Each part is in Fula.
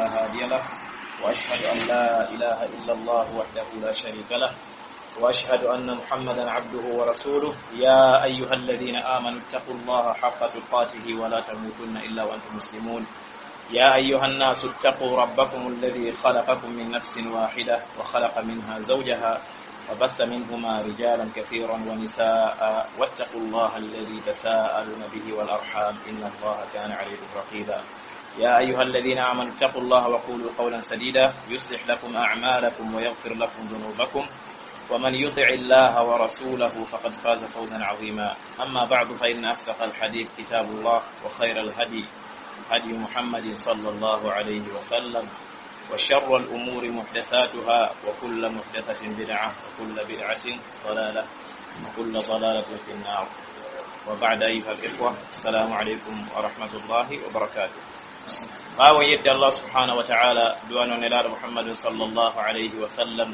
هادي له وأشهد أن لا إله إلا الله وحده لا شريك له وأشهد أن محمدا عبده ورسوله يا أيها الذين آمنوا اتقوا الله حق تقاته ولا تموتن إلا وأنتم مسلمون يا أيها الناس اتقوا ربكم الذي خلقكم من نفس واحدة وخلق منها زوجها وبث منهما رجالا كثيرا ونساء واتقوا الله الذي تساءلون به والأرحام إن الله كان عليكم رقيبا يا أيها الذين آمنوا اتقوا الله وقولوا قولا سديدا يصلح لكم أعمالكم ويغفر لكم ذنوبكم ومن يطع الله ورسوله فقد فاز فوزا عظيما أما بعد فإن أصدق الحديث كتاب الله وخير الهدي هدي محمد صلى الله عليه وسلم وشر الأمور محدثاتها وكل محدثة بدعة وكل بدعة ضلالة وكل ضلالة في النار وبعد أيها الإخوة السلام عليكم ورحمة الله وبركاته باو يد الله سبحانه وتعالى دوانو نلال محمد صلى الله عليه وسلم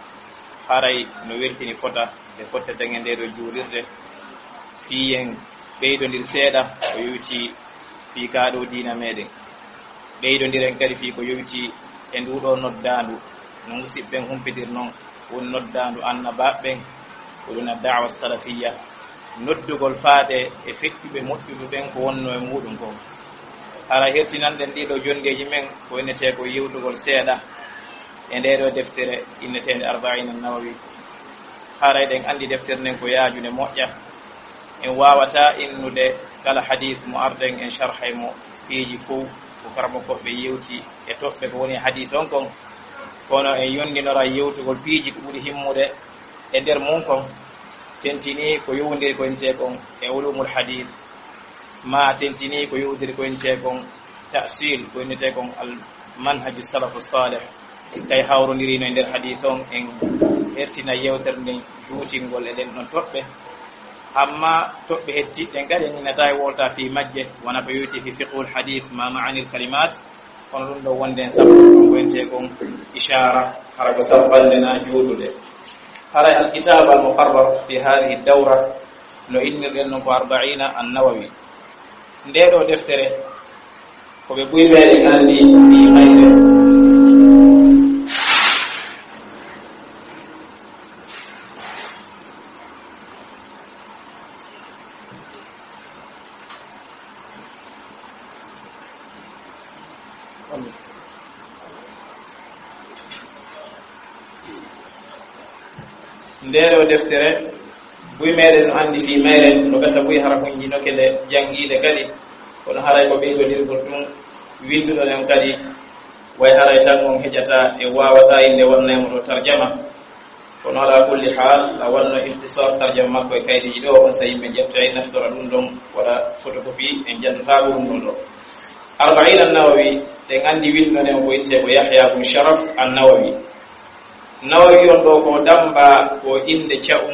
haray no weltini fota de fotta dange nde do juulirde fiyen beydondir seeda ko yowiti fi kaado diina meden beydondiren kadi fi ko yowiti e ndudo noddandu no musibben humpidir non won noddandu annababben wona da'wa salafiyya noddugol faade e fettube moddube ben ko wonno e mudum ko ara hertinanden dido jondeji men ko enete ko yewdugol seeda e ndeɗo deftere innetende arba'in an-nawawi haray ɗen andi deftere nden ko yaajune moƴƴa en wawata innude kala hadith mo arden en sharhay mo piiji fof ko karmo koɓe yewti e toɓɓe ko woni hadith on kon kono en yondinora yewtugol piiji ko ɓuri himmude e nder mum kon tentini ko yowdiri ko inte kon e ulumul hadith ma tentini ko yowdiri ko inte kon ta'sil ko innete kon al manhaj salafu salih tay hawrondirino e nder hadith on en hertina yewtere nden juutingol e ɗen ɗon toɓɓe amma toɓɓe hettiɗen kadi en innata e wolta fi majje wona ko yowti fi fiqhul hadith ma ma'anil kalimat kono ɗum ɗo wonde en sabbo wente kon ishara hara ko sabbandena juutude haray alkitab al muqarrar fi hadhihi dawra no innirɗen non ko arba'ina an-nawawi ndeɗo deftere koɓe ɓuy meɗen andi fi mayde ndeɗo deftere buy meɗen no andi fi mayren no gasa buy hara kunji nokele jangide kadi kono haray ko ɓeydodirgol ɗum winduɗoɗen kadi way haray tan on heƴata e wawata inde wonnemo to tarjama kono ala kulli hal a wanno ihtisar tarjama makko e kaydiji ɗo on so yimɓe ƴefta e naftora ɗum ɗon waɗa photocopie en janndotaɓo ɗum ɗon ɗo arba'in an-nawawi ɗen andi windonen ko inte ko yahya bun sharaf an-nawawi nawawi on ɗo ko damba ko inde ca'um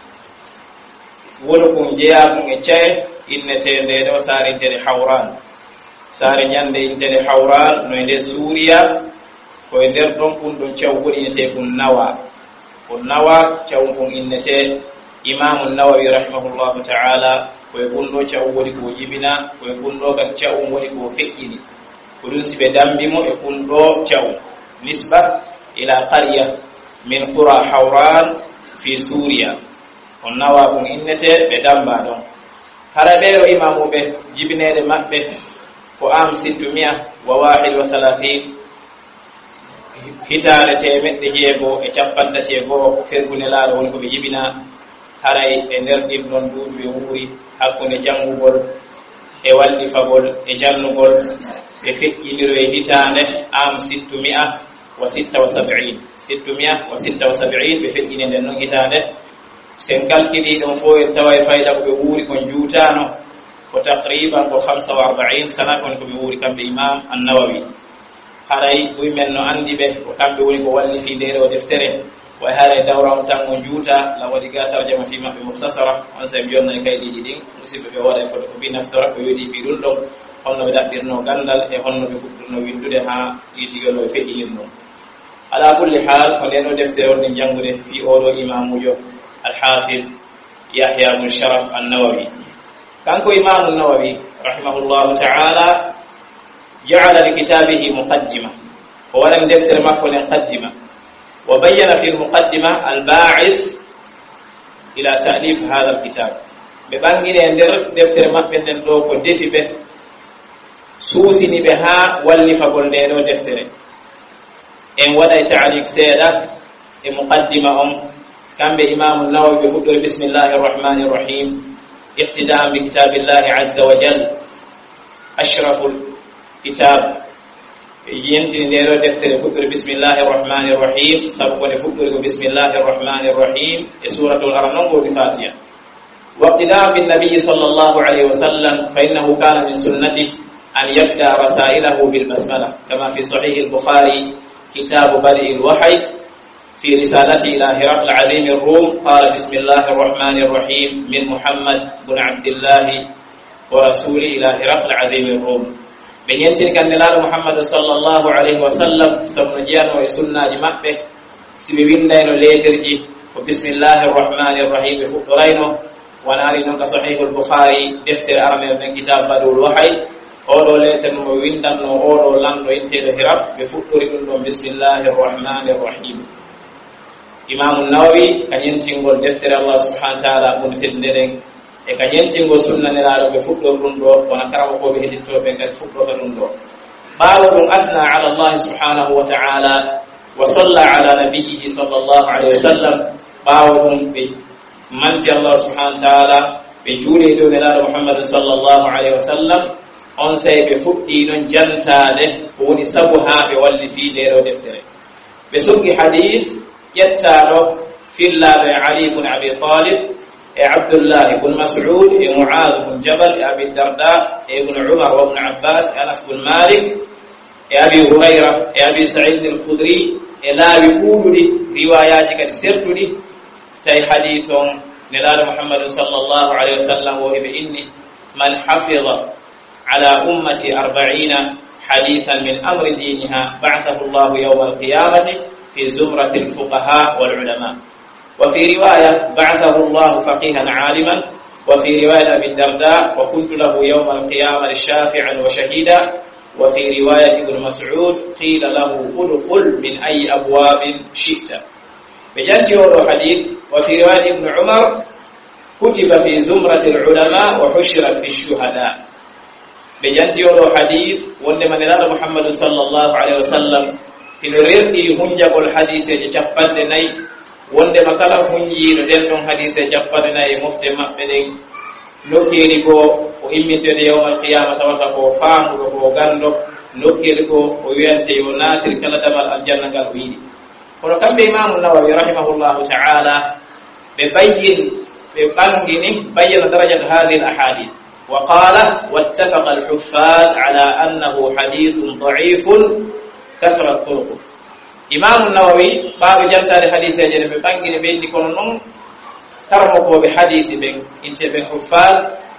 woni ko jeyaɗum e caye innetende ɗo saare intere hawran saare ñande intere hawran no e nde suuriya ko e nder ɗon ɗum ɗon caw woni innete ɗum nawa ko nawa cawum kon innete imamu nawawi rahimahullahu ta'ala koye gunɗo caw woni ko jibina koye gunɗo kan ca'um woni ko feƴƴini ko ɗum si ɓe dambimo e gunɗo caw nisba ila qarya min qura hawran fi suriya on nawa kon innete ɓe damba ɗon hara ɓeɗo imamuɓe jibinede maɓɓe ko am 631 hitande temeɗɗe jeego e capantati e goho fergunelaɗo woni koɓe jibina haray e nder ɗin ɗon duuɓi ɓe wuuri hakkunde janngugol e wallifagol e jannugol ɓe feƴƴiniro e hitande am 676 ɓe feƴƴini nden noon hitande sen kalkili ɗon fof en tawa e fayda ko ɓe wuuri kon juutano ko taqriban ko 45 sana kon ko ɓe wuuri kamɓe imam an-nawawi haray ɓuymen no andi ɓe ko kamɓe woni ko wallifi nde ɗo deftere way haray dawra on tan on juuta la waɗi ga tarjama fi maɓɓe muhtasara on so en jonna e kaydiji ɗin musidɓe ɓe waɗa e foto ko mbi naftora ko yoɗi fi ɗum ɗon honno ɓe ɗaɓɓirno gandal e honno ɓe fuɗɗirno windude ha tiitigol no ɓe feƴƴinirno ala kulli hal ko nden ɗo deftere on ɗen janngude fi oɗo imamujo al-hafid yahya bun sharaf an-nawawi kanko imamu nawawi rahimahullahu ta'ala جعل لكتابه مقدمة ولم دفتر مكن مقدمة وبين في المقدمة الباعث إلى تأليف هذا الكتاب ببنجي ندر دفتر مكن دوكو دفي به سوسني بها ولف بولدينو دفتر إن وضع تعليق سيدة مقدمة كان بإمام النووي بفضل بسم الله الرحمن الرحيم اقتداء بكتاب الله عز وجل أشرف الكتاب ينتهي نيرو دفتر فكر بسم الله الرحمن الرحيم سبقني فكر بسم الله الرحمن الرحيم سورة الأرنم بفاتحة واقتداء بالنبي صلى الله عليه وسلم فإنه كان من سنته أن يبدأ رسائله بالبسملة كما في صحيح البخاري كتاب بدء الوحي في رسالته إلى هرقل عظيم الروم قال بسم الله الرحمن الرحيم من محمد بن عبد الله ورسوله إلى هرقل عظيم الروم بنينتين كان نلال محمد صلى الله عليه وسلم سمجيان ويسنة جمعبه سببين دينو ليترجي وبسم الله الرحمن الرحيم فقرينو ونارينو كصحيح البخاري دفتر أرمي من كتاب بدء الوحي أولو ليتنو ويندنو أولو لندو انتيل هرق بفقرينو بسم الله الرحمن الرحيم إمام النووي كان ينتنقل دفتر الله سبحانه وتعالى منتدنين كان ينتنقل سنة نلالو بفقر الرندو ونكرمه به التوبة بفقر الرندو بعض أثنى على الله سبحانه وتعالى وصلى على نبيه صلى الله عليه وسلم بعض بمنت الله سبحانه وتعالى بجولي دون نلال محمد صلى الله عليه وسلم أنسي بفقر جنتاله ونسبها بولي في ديرو دفتره بسوق حديث يتالو في الله علي بن أبي طالب عبد الله بن مسعود معاذ بن جبل أبي الدرداء ابن عمر وابن عباس أنس بن مالك أبي هريرة أبي سعيد الخدري لا يقول لي رواياتك سرت لي تي حديث نلال محمد صلى الله عليه وسلم وهو بإني من حفظ على أمتي 40 حديثا من أمر دينها بعثه الله يوم القيامة في زمرة الفقهاء والعلماء وفي رواية بعثه الله فقيها عالما وفي رواية أبي الدرداء وكنت له يوم القيامة شافعا وشهيدا وفي رواية ابن مسعود قيل له ادخل من أي أبواب شئت بجانتي هو حديث وفي رواية ابن عمر كتب في زمرة العلماء وحشر في الشهداء بجانتي هو حديث وانما نلال محمد صلى الله عليه وسلم ino rerdi hunjagol hadise je cappanɗe nayi wondema kala hunjiino ɗen ɗon hadise cappanɗe nayi mofte maɓɓe ɗen nokkiri ko o immintede yawmal qiyama tawata ko faamuɗo ko gando nokkiri ko o wiyante yo naatiri kala damal aljanna ngal o yiɗi kono kamɓe imamu nawawi rahimahullahu taala ɓe bayyin ɓe ɓangini bayyana darajat hadihi al ahadith wa qala wattafaqa al huffaz ala annahu hadithun da'ifun كثرة الطرق إمام النووي باب جمتال حديث جل ببنجي بين كونون كرمكو بحديث بين انت بين حفاظ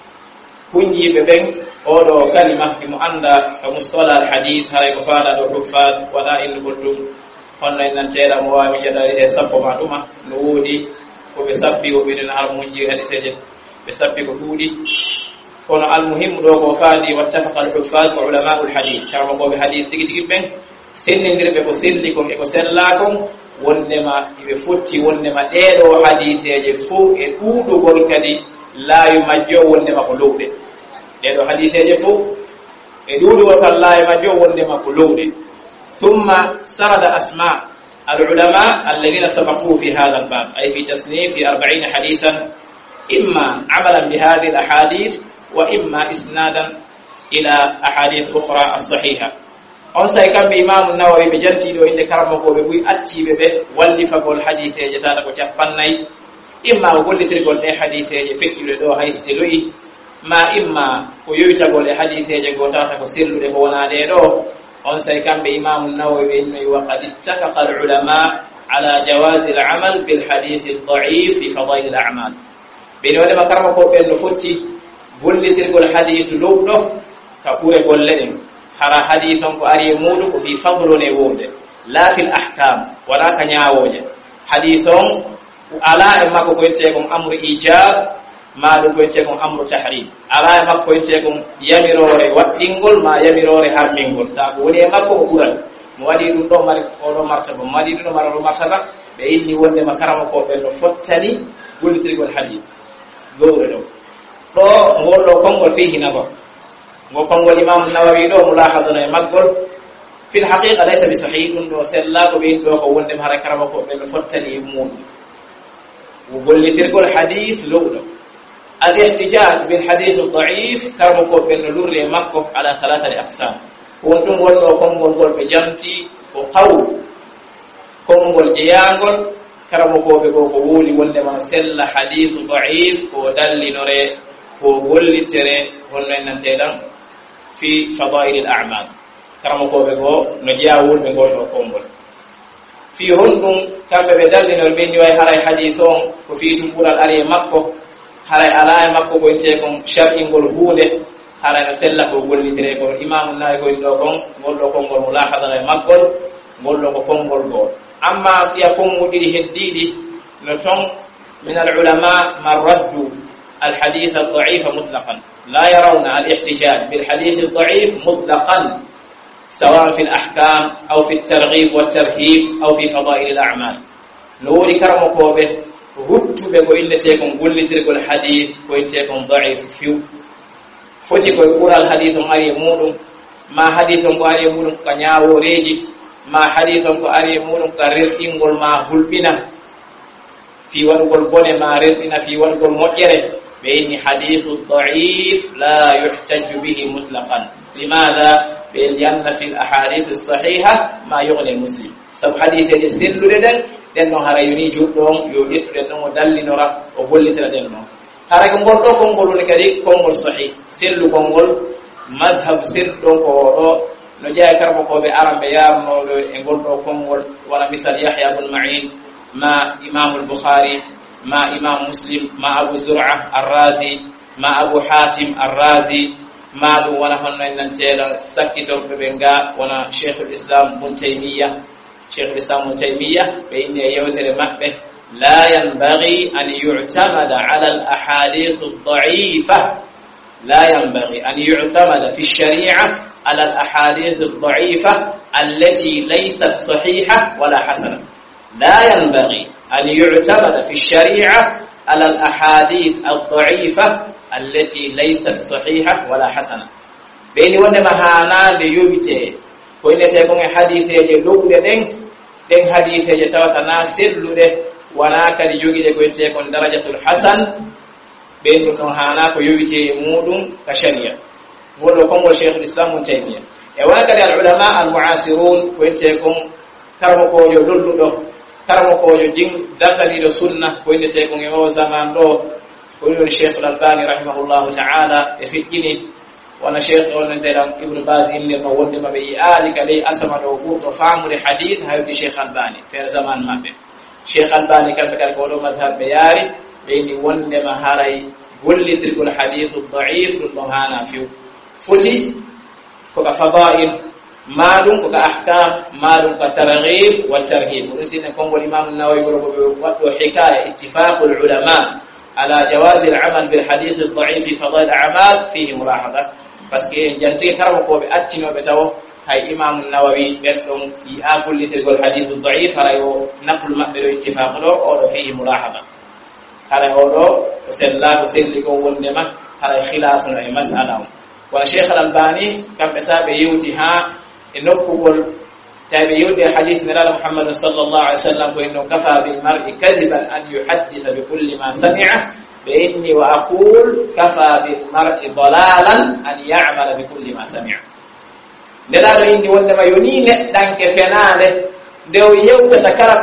كنجي بين أولو كلمة مؤندا كمصطلح الحديث هاي كفالة حفاظ ولا إن كنتم قلنا إن تيرا موامي جداري سبب معلومة نودي وبسبب وبين هرمونجي حديث جل بسبب كودي كون المهم دوغو فادي واتفق الحفاظ وعلماء الحديث كرمكو بحديث تيجي بين senndirɓe ko sellikon e ko sellakon wondema iɓe fotti wondema ɗeɗo hadiseje fof e ɗuɗugol kadi laawi majjo wondema ko lowɗe ɗeɗo hadiseje fof e ɗuɗugol kan laawi majjo wondema ko lowɗe thumma sarada asma العلماء الذين سبقوه في هذا الباب أي في تصنيف في 40 حديثا إما عملا بهذه الأحاديث وإما إسنادا إلى أحاديث أخرى الصحيحة on say kambe imam an-nawawi be janti do inde karamo ko be buy attibe be walli fagol hadithe tata ko cappannay imma gollitirgol de hadithe je fekkile do hayste loyi ma imma ko yoytagol e hadithe je go tata ko sellude ko wona de do on say kambe imam an-nawawi be no wa qad ittafaqa al-ulama ala jawaz al-amal bil hadith ad-da'if fi fadail al-a'mal be no de makaramo ko be no fotti gollitirgol hadith lowdo ka kure golle den hara hadithon ko ari mudu ko fi fadlune wonde la fil ahkam wala kanyawoje hadithon ala e makko ko yete kon amru ijab maɗum koyetego amru tahrim ala makko koyetego yamirore waɗɗingol ma yamirore harmingol ta ko woni e makko o ɓural mo waɗi ɗum ɗo mari oɗo martaba mo waɗi ɗum ɗo mari oɗo martaba ɓe inni wondema karama ko ɓen no fottani gollitirgol hadith gowre ɗo ɗo ngol ɗo konngol fihi nabar ngo konngol imam nawawi ɗo mulahadana e maggol fil haqiqa laysa bi sahih ɗum ɗo sella ko ɓe inni ɗo ko wondema hara karama ko ɓen no fottani e muɗum gollitirgol hadith lowɗo الاحتجاج بالحديث الضعيف كرمكو بين لوري مكو على 3 أقسام وندون ولو كونغول بجامتي وقول كونغول جيانغول كرمكو بيغو قولي وندما سل حديث ضعيف ودل نوري وقولي تري وننتيدان في فضائل الأعمال كرمكو بيغو نجاول بيغو كونغول في هندون كم بدل نور بيني وي هراي حديثون وفي تقول الأري مكو haray ala e makko goyte kon shar'ingol huude haray no sella ko gollitire ko imamu nayi koy do kon gol do kon gol mulahadara e makkol gol do ko kongol gol amma tiya konngudi heddidi no ton min al ulama man raddu al hadith al da'if mutlaqan la yarawna al ihtijaj bil hadith al da'if mutlaqan سواء في الأحكام أو في الترغيب والترهيب أو في فضائل الأعمال لوري كرمكو به huttube ko innete kon gollitirgol hadith ko innete kon da'if fiu foti ko qural hadith on ari mudum ma hadith on ko ari mudum ka nyaaworeji ma hadith on ko ari mudum ka rirtingol ma hulbina fi wadugol bone ma rirtina fi wadugol mojjere be inni hadith da'if la yuhtaju bihi mutlaqan limadha bi anna fi al ahadith as sahiha ma yughni al muslim sab hadith al sillu den den no hara yoni juddon yo yettude no dallinora o gollitira den no hara ko ngol do kongol ni kadi kongol sahih sellu kongol madhhab sellu ko do no jaay karbo ko be arambe yarno do e ngol do kongol wala misal yahya ibn ma'in ma imam al-bukhari ma imam muslim ma abu zur'ah ar-razi ma abu hatim ar-razi ma do wala honno en tela sakito be nga wana sheikh al-islam ibn taymiyah شيخ الإسلام ابن تيمية بإن يوتر مكبه لا ينبغي أن يعتمد على الأحاديث الضعيفة لا ينبغي أن يعتمد في الشريعة على الأحاديث الضعيفة التي ليست صحيحة ولا حسنة لا ينبغي أن يعتمد في الشريعة على الأحاديث الضعيفة التي ليست صحيحة ولا حسنة بين ونما هانا ليوبتي وإن تكون حديثي لوبد den hadithe tawata na sellude wana kadi jogide ko ente kon darajatul hasan be no kon hana ko yowite mudum ka sharia wodo kon wol sheikh islam taymiya e wana kadi al ulama al muasirun ko ente kon karmo ko yo dolludo karmo ko yo jing dafali do sunna ko ente kon e o zaman do ko yo sheikh al albani rahimahullahu ta'ala e fikini wana sheikh on ndela ibn baz inni no wonde mabe ali kale asama do go faamure hadith haydi sheikh albani fer zaman mabbe sheikh albani kan ko do madhhab bayari be ni wonde ma haray gollitirgol hadith da'if do hana fi foti ko ka fadail malum ko ka ahkam malum ka targhib wa tarhib usina kongo imam an-nawawi go wado hikaya ittifaqul ulama ala jawaz al-amal bil hadith ad-da'if fi fadail al-a'mal fihi mulahadha parce que jante karamo ko be attino be taw hay imam an-nawawi beddon yi agullitirgol hadith da'if harayo naqlu mabbe do ittifaq do o do fihi mulahaba harayo do sella ko selli ko wondema haray khilaf no e mas'ala wa sheikh al-albani kam besabe yuti ha e nokkugol tabe yuti hadith nabiyyi muhammad sallallahu alaihi wasallam ko inno kafa bil mar'i kadiban an yuhaddisa bi kulli ma sami'a بإني وأقول كفى بالمرء ضلالا أن يعمل بكل ما سمع لذا إني وندما ينين دانك فناله دو يوتا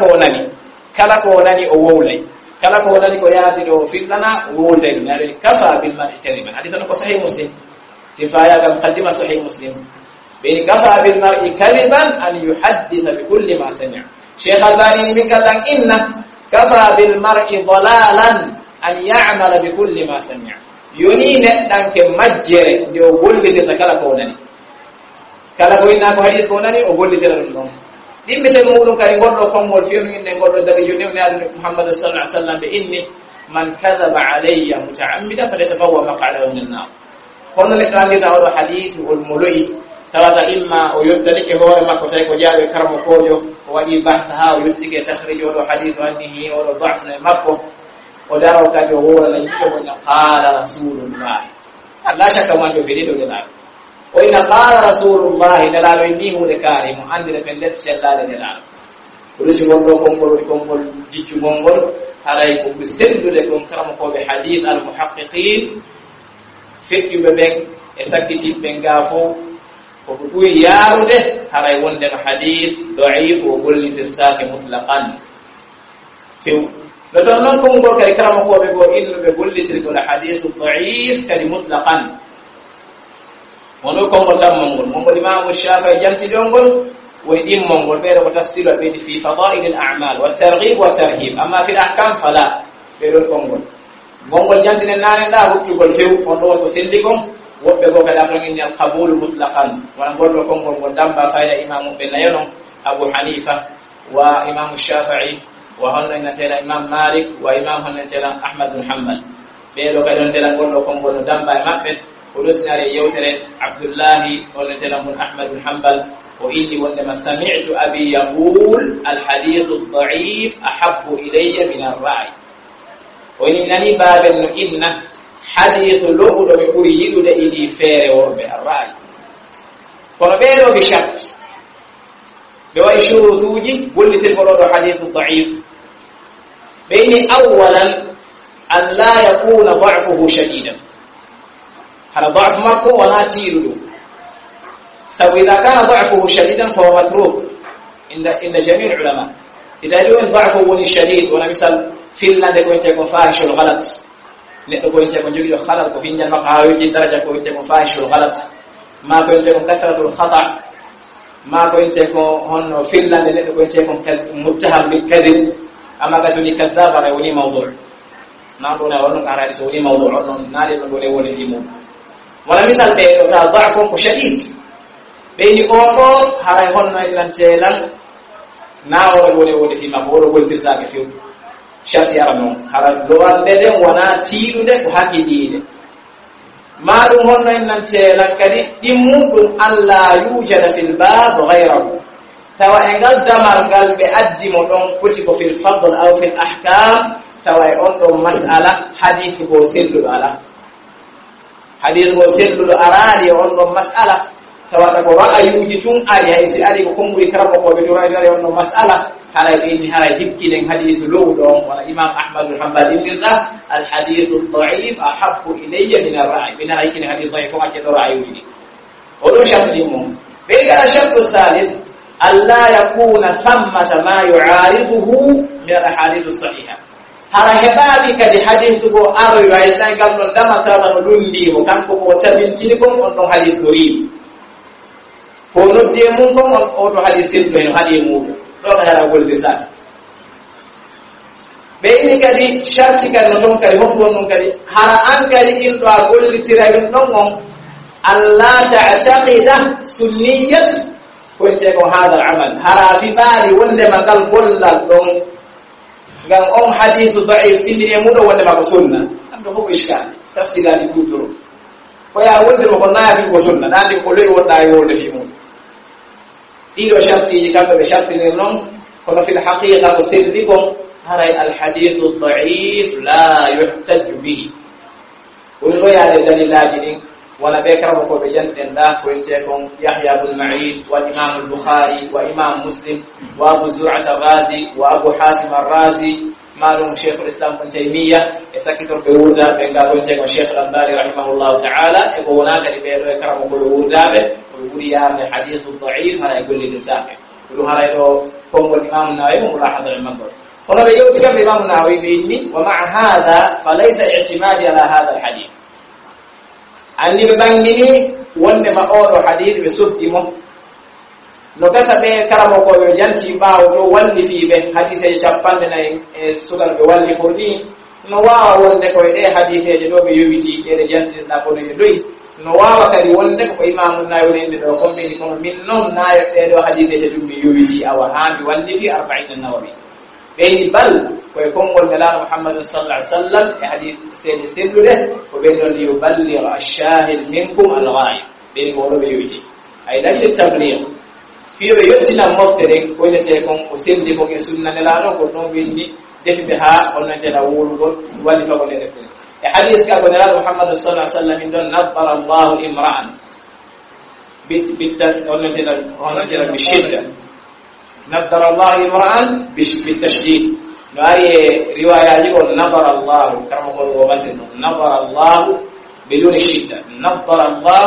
كلكونني أولي كلكونني كياسي دو فلنا أولي كفى بالمرء كذبا حديث أنه صحيح مسلم سفايا مقدمة صحيح مسلم بإن كفى بالمرء كذبا أن يحدث بكل ما سمع شيخ الباني من قال إن كفى بالمرء ضلالا an ya'mala bi kulli ma sami'a yoni neddanke majjere nde o gollitirta kala ko nani kala ko inna ko hadith ko nani o gollitira dum non dimbe tan mudum kay goddo kongol fiyon inde goddo daga joni ne adu muhammad sallallahu alaihi wasallam be inni man kadhaba alayya muta'ammidan falyatabawwa maq'adahu min an-nar kono le kandi tawo hadith ul mului tawata imma o yottali e hore makko tay ko jaabe karmo kojo o wadi bahth ha o yottike takhrij o hadith annihi o da'f na makko o daro kadi o wora la yiko wona qala rasulullah la shaka man do vedido de la o ina qala rasulullah la la inni hu de kari mo andi de pendet sellale de la rusi gondo kongol jiccu gongol haray ko sellude kon karamo ko be hadith al muhaqqiqin fekki be ben e sakiti ben gafo ko buy yaarude haray wonde hadith da'if o gollitirtaake mutlaqan few no ton non ko ngol kay karamo ko be go inno be gollitir ko hadith da'if kadi mutlaqan wono ko ngol tam mongol imam Shafi'i janti dongol ويدين منقول بيرو تفسير البيت في فضائل الأعمال والترغيب والترهيب أما في الأحكام فلا بيرو كونغول منقول جانتنا نانا لا هتقول فيه ونقول بسلكم وبيقول كلامنا إن القبول مطلقا ونقول كونغول ودم بفايد إمام بن يونم أبو حنيفة وإمام الشافعي وهن نتلا إمام مالك وإمام هن نتلا أحمد بن حنبل بيرو كلامنا نقول كونغول ودم بمحمد ورسنا ليوتر عبد الله ونتلا من أحمد بن حنبل وإني وإنما سمعت أبي يقول الحديث الضعيف أحب إلي من الرأي وإنني باب إن حديث لؤلؤ يريد إلي فير وربع الرأي وربينه بشرط بواي شروطوجي قلت البلد حديث الضعيف بيني أولا أن لا يكون ضعفه شديدا هذا ضعف مركو ولا تيرلو إذا كان ضعفه شديدا فهو متروك عند جميع العلماء تدلون ضعفه الشديد ونمثل فنلندا كنت يكون فاحش الغلط كنت يكون جوجي خلط وفي جنب قاوي درجة كنت يكون فاحش الغلط ما كنت يكون كثرة الخطأ ما كنت يكون هون فنلندا كنت يكون متهم بالكذب أما كسوني كذاب ولا موضوع نقول أنه كان رأي موضوع أنه نادي نقول ولا في موضوع ونمثل ضعفه شديد بيني أوكو هاي هون نايلان تيلان ناو ولا في مبور قلت لك في شرط يرمون هذا لوان ده وانا تيرو ده وحكي دي ما دون هون نايلان تيلان كدي دمود أن لا يوجد في الباب غيره توا إنقل دمر بأدي مدون فتك في الفضل أو في الأحكام توا يقول مسألة حديث بوسيل على حديث بوسيل أرادي يقول مسألة tawata ko ra'ayuji tun ari hay si ari ko konguri karabo ko be dura dare on mas'ala hala ni hala hikkilen hadith lowdon wala imam ahmad bin hanbal inna al hadith al da'if ahabbu ilayya min al ra'i min haykin hadith da'if ma ke ra'ayuji odo sharti mo be ga shartu salis alla yakuna thammata ma yu'ariduhu min al hadith as sahiha hala hebabi kadi hadith go aro wa isa gallon dama tawata no dundi mo kanko ko tabintini ko on don hadith dori ko nodde mun ko o to hadith silbe no hadi mu do ka hara golde sa be ni kadi sharti kan no ton kadi hon non kadi hara an kadi in do golde tira bin non on alla ta'taqida sunniyat ko te ko hada al-amal hara fi bali wonde magal gollal don ngam on hadith da'if tindine mu do wonde mako sunna ando ko iskal tafsila di kuturo ko ya wonde ko naafi ko sunna nandi ko lewi wonda ay wonde fi mu إلى شرطي كما بشرط النوم كنا في الحقيقة قصير بكم هذا الحديث الضعيف لا يحتج به ونقول على دليل لاجئين ولا بكرمكم بجنة الله وينتكم يحيى بن معين والإمام البخاري وإمام مسلم وأبو زرعة الرازي وأبو حاتم الرازي معلوم شيخ الإسلام ابن تيمية يسكتوا بودا بين قابل الشيخ الألباني رحمه الله تعالى يقول هناك بكرمكم بودا يقول يا الحديث الضعيف هذا يقول لي تتابع يقول هذا يقول الإمام النووي وملاحظ المنظر هنا بيوتك الإمام النووي بإني ومع هذا فليس اعتمادي على هذا الحديث عندي ببنجني وانما أول حديث بسبتمه نكتب كرمه ويجنتي باو واللي في به حديث يجبان لنا سودان بوالي فردين نواوا وانده كويدي حديث يجدو بيوبيتي يجنتي نقول يدوي نواوا كدي وانده كو إمام النووي ندو كومبيني كوم من نون نايف يدو حديث يجدو بيوبيتي أو هامي واللي في 40 النووي بين بل ويكون النبي محمد صلى الله عليه وسلم حديث سيد سيدله وبين ليبلغ الشاهد منكم الغائب بين مولو بيوتي أي دليل التبليغ في يوتنا مفترق وين تكون وسيم دي بوك سنة نلانو كنون بيني دف بها قلنا تلاول ولي فقل لكم حديث كأبو نبي محمد صلى الله عليه وسلم إن نظر الله امرأ بالشدة نظر الله امرأ بالتشديد ناري رواية يقول نظر الله كما قال ومسن نظر الله بدون الشدة نظر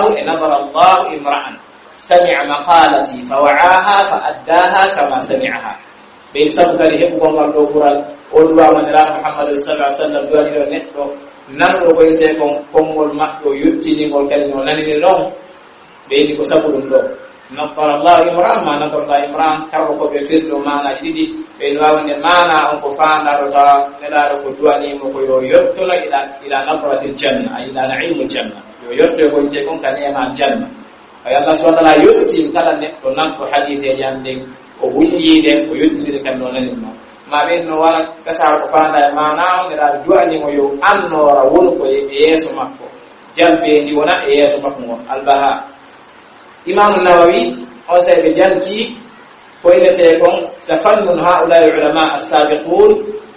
الله امرأ سمع مقالتي فوعاها فأداها كما سمعها بين سبب لهم قوم الدوغرال أولوا من رأى محمد صلى الله عليه وسلم دوالي ونحن نمر بيتكم قوم المحدو يبتني والكلمة ونني لهم بين كسبب الله نظر الله امرأ ما نظر الله امرأ كربك بفضل مانا جديد بين واوين مانا أنكو فانا رضا نلارك دواني مكو يبتنا إلى نظرة الجنة إلى نعيم الجنة يبتنا ويتكم كنيما الجنة ay Allah subhanahu wa ta'ala yotti kala ne to nan ko hadith e jande o wulli de o yotti kan non nan no ma be no wala kasar ko fanda mana ne dal duani mo yo annora won ko e yeso makko jambe ndi wona e yeso makko al-Baha Imam an-Nawawi o tay be janti ko ilete kon tafannun haula ulama as-sabiqun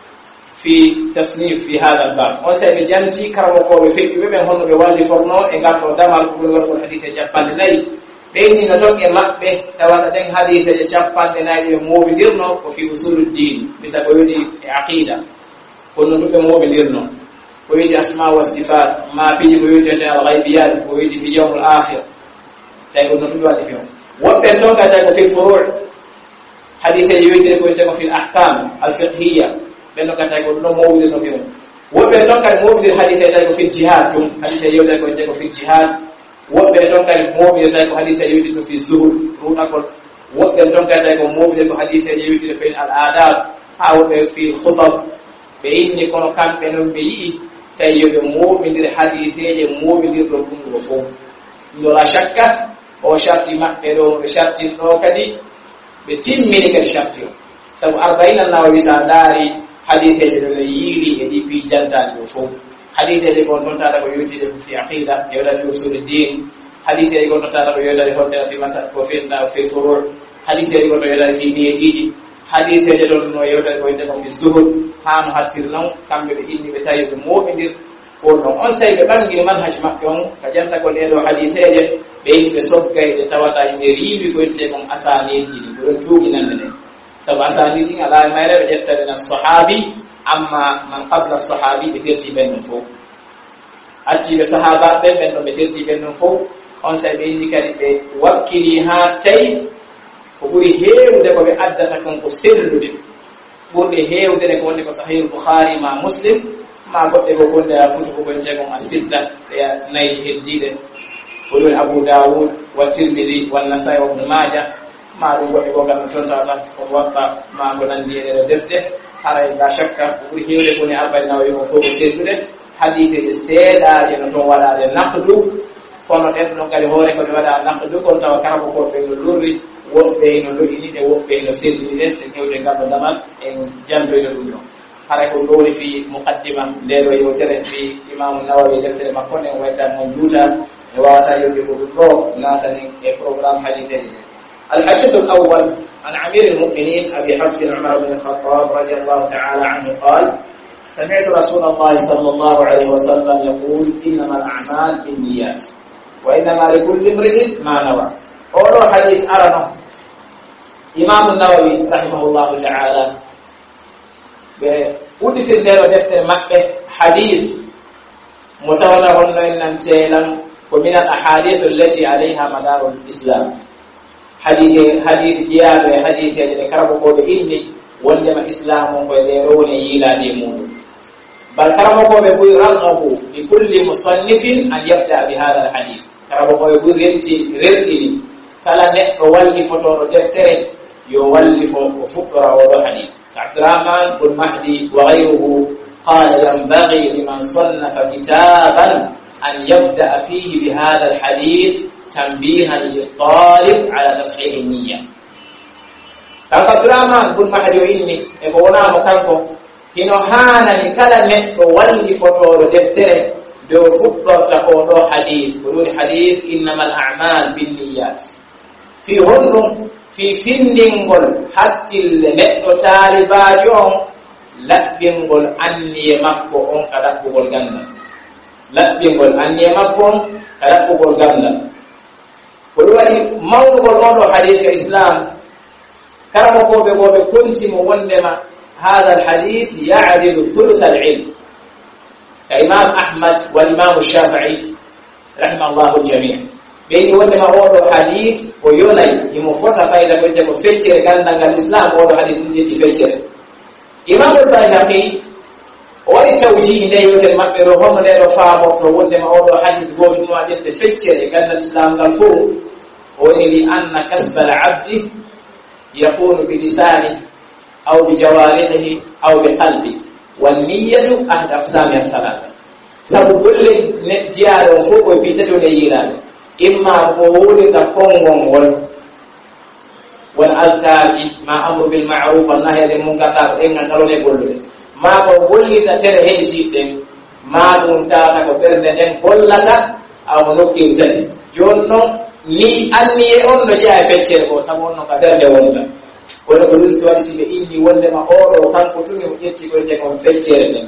في تصنيف في هذا الباب وسيد جانتي كرمو كو في بيبن هونو بي فورنو e ngatto damal ko wol ko hadith jappande nayi beyni no tok e mabbe tawata den hadith jappande nayi be mobidirno ko fi usuluddin bisa ko yodi e aqida kono dum be mobidirno ko yodi asma wa sifat ma bi ko yodi al-ghaibiyat ko yodi fi yawm al-akhir tay ko no dum wadi fi wobbe tonka tay ko fi furu' hadith yodi ko yodi ko fi al-ahkam al-fiqhiyya beno kata ko no mawde no fimu wobe don kal mawde hadith ay ko fi jihad tum hadith ay yoda ko fi jihad wobe don kal mawde ay ko hadith ay yoda ko fi zuhud ruda ko wobe don kata ko mawde ko hadith ay yoda fi al adab ha wobe fi khutab be inni kono kambe no be yi tay yobe mawde hadith ay mawde do ko fo no la shakka o sharti ma pero sharti no kadi be timmini kadi sharti sabu 40 an-Nawawi sadari hadith e do yiri e di fi jantal do fo hadith e ko non tata ko yuti de fi aqida e wala fi usuluddin hadith e ko non tata ko yota de hotel fi masal ko fi na fi furu' hadith e ko to yota fi niyyati hadith e do no yota ko yota fi zuhud han hatir non kambe be inni be tayi do mo bindir ko non on say be bangi manhaj makko on ka janta ko ledo hadith e be be sokkay de tawata inde ribi ko yente kon asaniji do tuugi nan ne سبعسانيدين على ما يرى بجتة من الصحابي أما من قبل الصحابي بترتي بين فوق أتي بصحابة بين بترتي بين فوق أن سبيني كان بوكلها تي وقولي هيو ده بأدة تكون قصير له قولي هيو ده نكون صحيح البخاري مع مسلم ما قلت بقول ده كتب بنجكم الستة ناي هديده قولوا أبو داود والترمذي والنسائي وابن ماجه ما دو ko gam tonta ta ko watta ma ko nan di defte haray la shakka ko heewde ko ni arba'in nawawi ko ko seddude hadith de seeda je no ton wala de naqdu kono den no kali hore ko wada naqdu kon taw karabo ko be lurri wobbe no lo'ini de wobbe no seddi de se heewde gam damal en jambe no dum haray ko doli fi muqaddima de do yotere fi imam an-Nawawi defte makko ne wayta mon duta e wata yobbe ko do na tani e program hadith الحديث الأول عن أمير المؤمنين أبي حفص عمر بن الخطاب رضي الله تعالى عنه قال سمعت رسول الله صلى الله عليه وسلم يقول إنما الأعمال بالنيات وإنما لكل امرئ ما نوى أولو حديث أرنه إمام النووي رحمه الله تعالى بودث الليل ودفتر مكة حديث متولى إن ومن الأحاديث التي عليها مدار الإسلام hadith jiyaɓe haditheje ɗe karamokoɓe inni wondema islamu koye rowne yiilade muɗum bal karamokoɓe ɓuuri ragabu li kulli musannifin an yabda bi hada al hadith karamokoɓe ɓuuri rerɗini kala neɗɗo wallifotoɗo deftere yo wallifo o fuɗɗora oɗo hadith ka Abdurrahman bun Mahdi wa gayruhu qala yanbaghi liman sannafa kitaban an yabda fihi bi hada al hadith تنبيها للطالب على تصحيح النية. Kata Abdurrahman bin Mahdi inni e ko wona mo kanko hino hana ni kala neddo walli fotoro deftere do fuddorta ko do hadith ko woni hadith innamal a'mal binniyat fi honno fi findingol hakkille neddo talibajo on labbingol anniye makko on kada kugol ganda labbingol anniye makko on kada kugol ganda ko wadi mawgol do hadith ka islam karamo ko be kunti mo wondema هذا الحديث يعدل ثلث العلم كإمام أحمد والإمام الشافعي رحمه الله الجميع بين ولما أولو حديث ويوني يمفوت فايدة كنت مفتر كان الإسلام أولو حديث نجي فتر إمام البيهقي ولتوجيه ليه كلمة برهم ليه فامر ولما أولو حديث قول معجل فتر كان الإسلام غفور لأن كسب العبد يكون بلسانه أو بجوارحه أو بقلبه والنية أحد أقسامها الثلاثة سبب كل ديار فوق في تدنيا إما قول تقوم والأذكار ما أمر بالمعروف والنهي عن المنكر إن قالوا لي ما قول تتره جدا ما دون تاك وبردن كلها أو نكتين تسي جونو ni anni on no jaa feccere ko sabonno ka derde wonta wala ko lusi wadi sibe inni wonde ma oro kanko tumi mo jetti ko je ko feccere den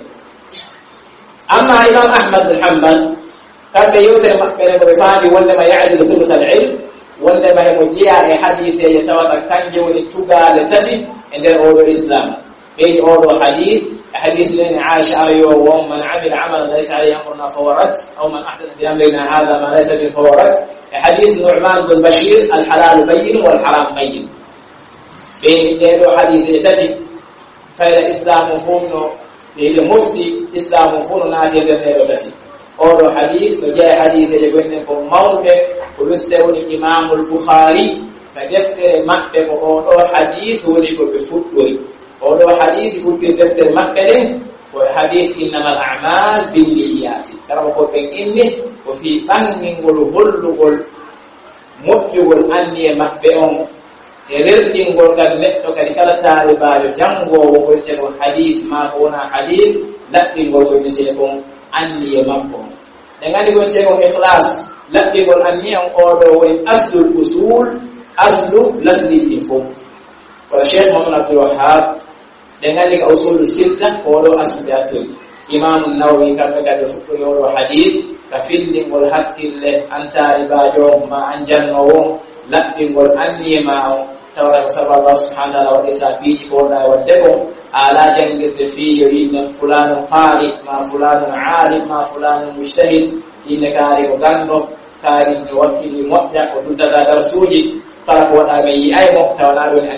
amma imam ahmad bin hanbal kambe yotere makbere ko faadi wonde ma ya'dilu thuluth al-ilm wonde ma mo jaa e hadith e tawata kanje woni tugale tati e der oro islam be oro hadith لين عائشة ومن عمل عملا ليس عليه أمرنا فورد أو من أحدث في أمرنا هذا ما ليس به فورد حديث نعمان بن بشير الحلال بين والحرام بين بين له حديث تجد فإذا إسلام فونه إذا مفتي إسلام فونه ناتي له تجد أول حديث وجاء حديث يقولون موضع ولستون الإمام البخاري فدفتر مكتب أول حديث وليكن بفتوى أول حديث قلت دفتر مكتب وحديث إنما الأعمال بالنيات ترى بقول إني وفي بنين والهل مجول أني مكبئون تردين قول قد نتو كذلك تالبال جنغو وقلت لهم حديث ما هنا حديث لكن قلت لهم أني مكبئون dengan digonceng ikhlas lebih berani yang kodo asdul usul aslu lasli info wa Syekh Muhammad Abdul Wahhab dengan diga usul sittah kodo asli atul Imam An-Nawawi kata fikri wa hadith kafilling wal haqqil anta ibajo ma anjanno lebih berani ma tawara Allah subhanahu wa ta'ala bi koda wa debo ala jangir fi yurin fulan qari ma fulan alim ma fulan mujtahid inna kari ogando kari wakili modja ko dudada darsuji para ko wada be ay mo tawala do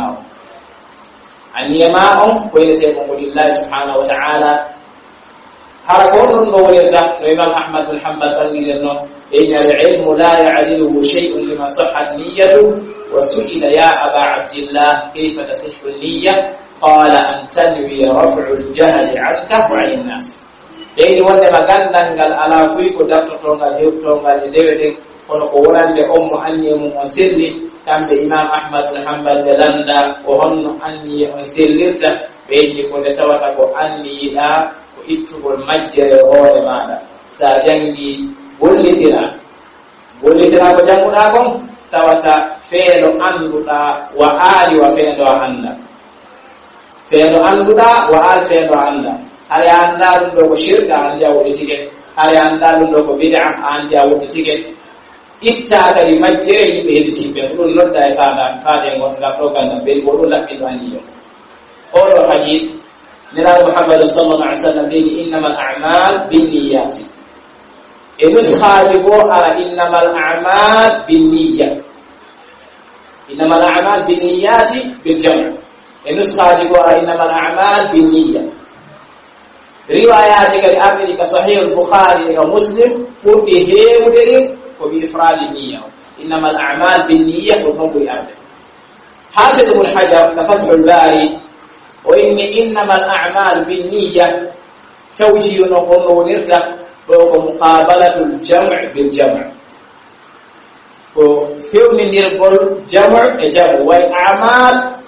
anniyama ko yese mo billahi subhanahu wa ta'ala harakon do wala no Imam Ahmad bin Hanbal bangirno inna al-ilmu la ya'diluhu shay'un lima sahhat niyyatu wa su'ila ya aba abdillah kayfa tasihhu an-niyyah qala an tanwi raf'u al-jahl 'anka wa 'an nas dai wonde magandangal ala fuy ko darto tongal hewtongal dewede kono ko wonande ummu anni mum sirri kambe Imam Ahmad bin Hanbal belanda ko honno anni on sirrita beji ko de tawata ko anni la ko ittugol majjere hoore maada sa jangi bollitira ko janguda kon tawata feelo anduda wa ali wa feelo anda feelo anduda wa al feelo anda hali anda dum do ko shirka andi awdi tiget hali anda dum do ko bid'a andi awdi tiget itta kadi majjere yimbe heddi be dum nodda e faade ngon ga propaganda be ko dum labbi waniyo oro hadith nira Muhammad sallallahu alaihi wasallam bi innamal a'mal binniyati نسخة بقوة إنما الأعمال بالنية إنما الأعمال بالنيات بالجمع النسخة بقوة إنما الأعمال بالنية روايات كالأمر كصحيح البخاري ومسلم قرده ودرين وبإفراد النية إنما الأعمال بالنية والنظر أبدا حافظ ابن حجر كفتح الباري وإن إنما الأعمال بالنية توجيه نقول ونرتق ومقابلة الجمع بالجمع وفيون نربل جمع والأعمال